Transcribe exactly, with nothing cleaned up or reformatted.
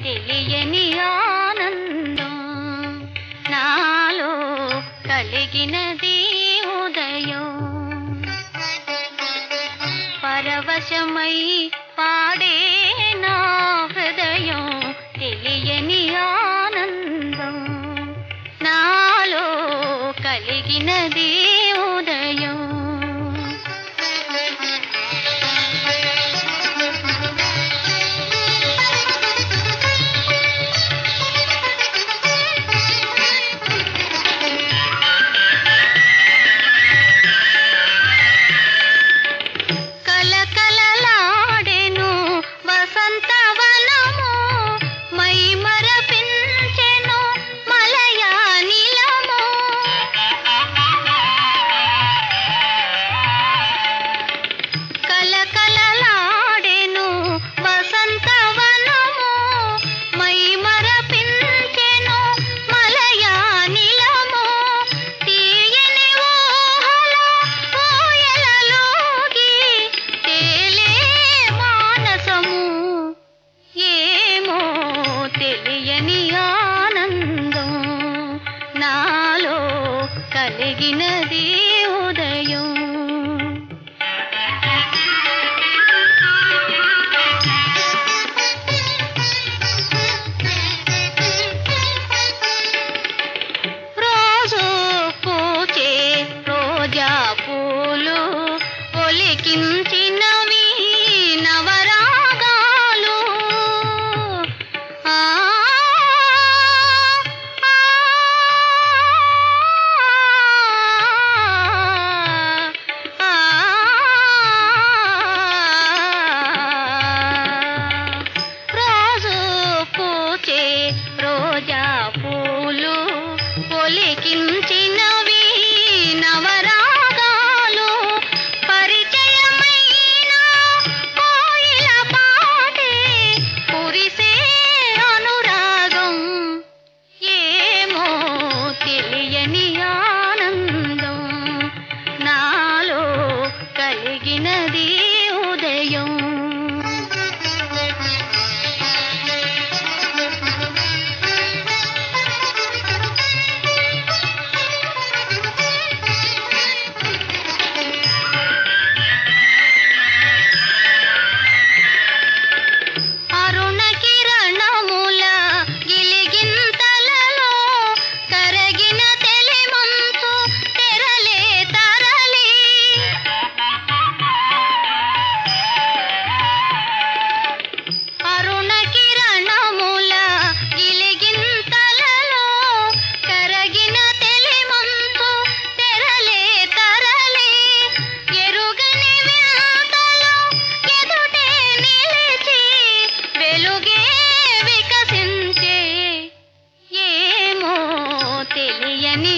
తెలియని ఆనందం నాలో కలిగినది ఉదయం పరవశమై పాడే నా హృదయం తెలియని ఆనందం నాలో కలిగినది ఉదయం తెలియని ఆనందం నాలో కలిగినది ఉదయం రోజు పూచే రోజా పూలు ఒలికించినవి నవరాగాలు రోజా పూలు ఒలికించినవి నవరాగాలు పరిచయమైన కోయిల పాటే కురిసే అనురాగం ఏమో తెలియని ఆనందం నాలో కలిగినది ఉదయం తెలియని